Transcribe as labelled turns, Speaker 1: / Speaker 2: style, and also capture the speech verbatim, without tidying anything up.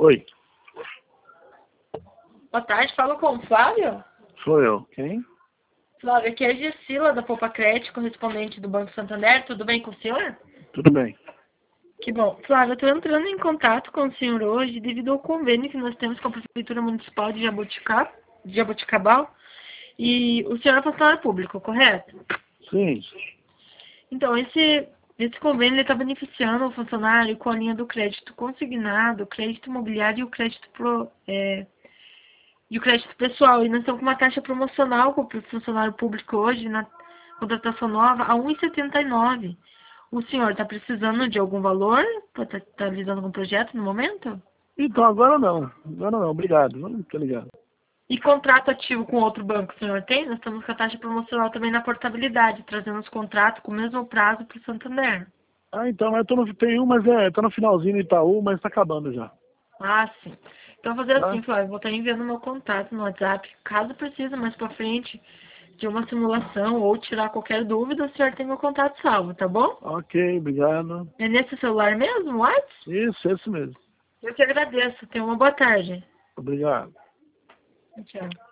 Speaker 1: Oi,
Speaker 2: Boa tarde, falo com o Flávio.
Speaker 1: sou eu. Quem?
Speaker 2: Flávio, aqui é a Gisila da Poupa Crédito, correspondente do Banco Santander. Tudo bem com o senhor?
Speaker 1: Tudo bem.
Speaker 2: Que bom. Flávio, eu estou entrando em contato com o senhor hoje devido ao convênio que nós temos com a Prefeitura Municipal de Jaboticá, de Jaboticabal. E o senhor é funcionário público, correto?
Speaker 1: Sim.
Speaker 2: Então, esse, esse convênio está beneficiando o funcionário com a linha do crédito consignado, crédito imobiliário e o crédito pro, é, e o crédito pessoal. E nós estamos com uma taxa promocional para o funcionário público hoje, na contratação nova, a um real e setenta e nove centavos. O senhor está precisando de algum valor? Está tá lidando com o projeto no momento?
Speaker 1: Então, agora não. Agora não, obrigado. Não tô ligado.
Speaker 2: E contrato ativo com outro banco o senhor tem? Nós estamos com a taxa promocional também na portabilidade, trazendo os contratos com o mesmo prazo para o Santander.
Speaker 1: Ah, então, eu tô no, tem um, mas é, tá no finalzinho do Itaú, mas tá acabando já.
Speaker 2: Ah, sim. Então, vou fazer
Speaker 1: Tá?
Speaker 2: assim, Flávio, vou estar enviando meu contato no WhatsApp. Caso precise mais pra frente de uma simulação ou tirar qualquer dúvida, o senhor tem meu contato salvo, tá bom?
Speaker 1: Ok, obrigado.
Speaker 2: É nesse celular mesmo, WhatsApp?
Speaker 1: Isso, esse mesmo.
Speaker 2: Eu te agradeço. Tenha uma boa tarde.
Speaker 1: Obrigado.
Speaker 2: Tchau.